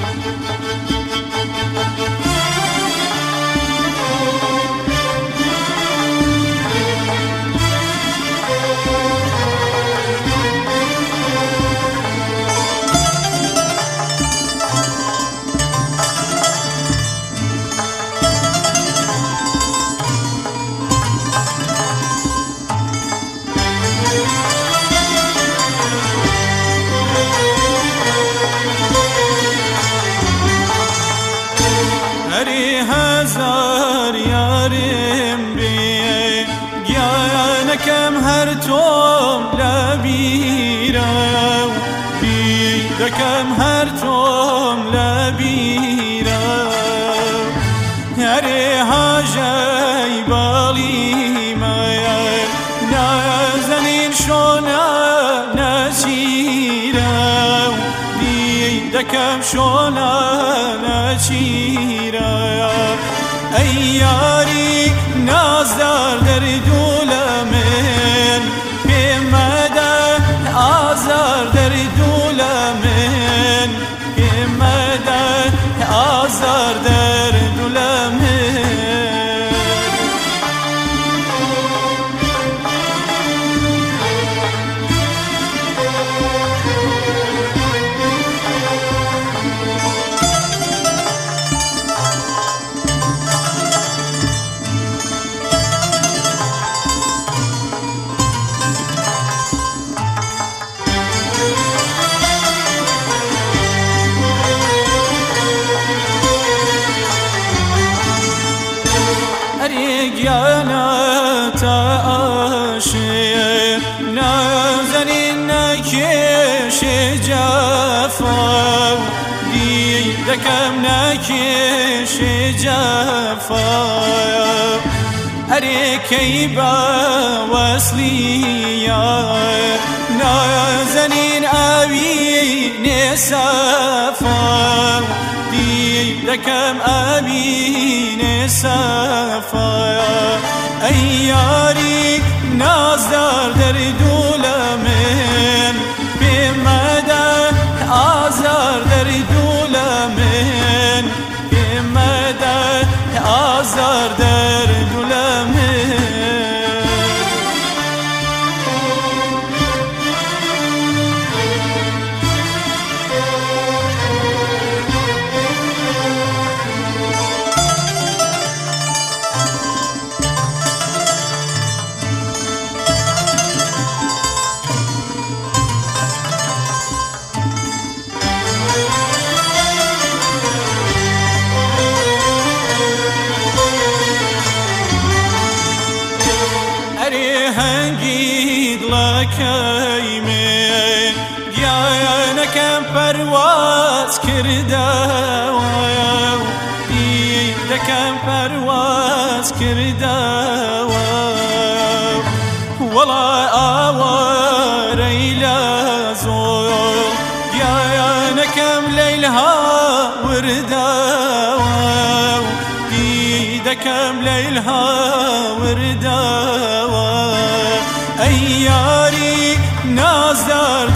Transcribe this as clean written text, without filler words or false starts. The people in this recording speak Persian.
هزار یارم بی گیانکم هر توم لبیرم بی دکم هر توم لبیرم هری هاجی بالی مایم نازنین شونا نچیرم بی دکم شونا نچیرم ای یاری نازدار در دولمن پیمده آزار در دولمن پیمده آزار در دولمن گیانا تا عاشق نازنین نکش جفا دیدکم نکش جفا اری کی با وصلی نازنین آوی نصفا دیدکم آوی نصفا ای یاری نازدار در دولمن پیمده آزار در دولمن پیمده آزار در دولمن هنگید لکیمه گیانکم پرواز کرده دیدکم پرواز کرده ولا آوار ایلا زور گیانکم لیلها ورده دیدکم لیلها ورده ای یاری نازدار